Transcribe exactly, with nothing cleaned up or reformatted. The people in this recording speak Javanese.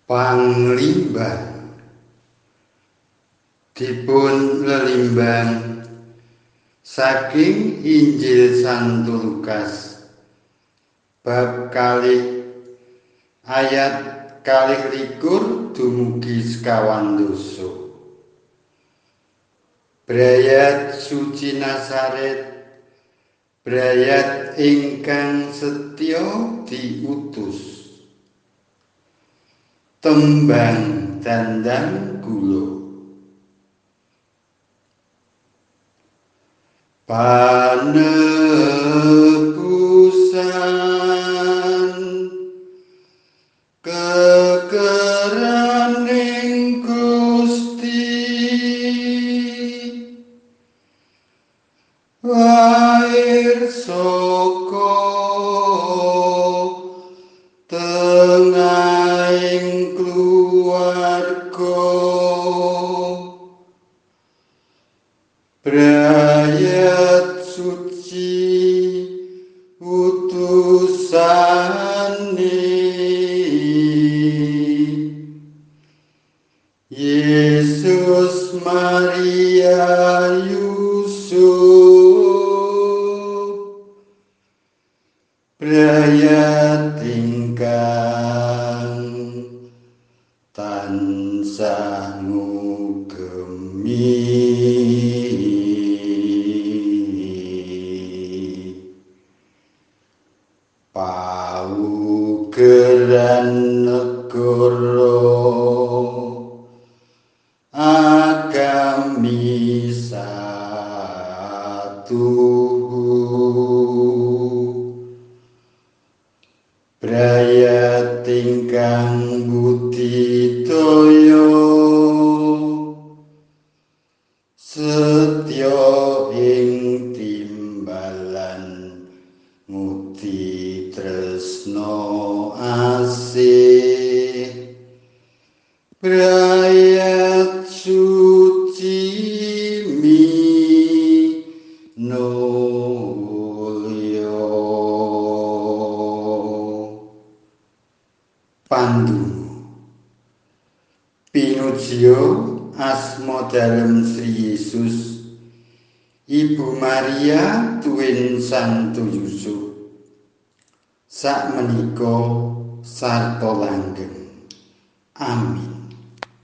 Panglimbang dipun lelimbang saking Injil Santo Lukas bab kalih ayat kalih likur dumugi sekawan doso. Brayat suci Nazaret, brayat ingkang setya diutus. Tembang dandang gula. Panebusan kekeraning Gusti lair saka tengahing keluarga. Brayat suci utusane Yesus Maria Yusuf, brayat ingkang tansah ngugemi paugeran negara agami satu. Brayat ingkang budidaya setya ing timbalan ngudi tresna asih. Brayat suci minulya. Pandonga. Pinujiya asma dalem Sri Yesus, Ibu Maria tuwin Santo Yusuf, sakmenika sarta langgeng. Amin.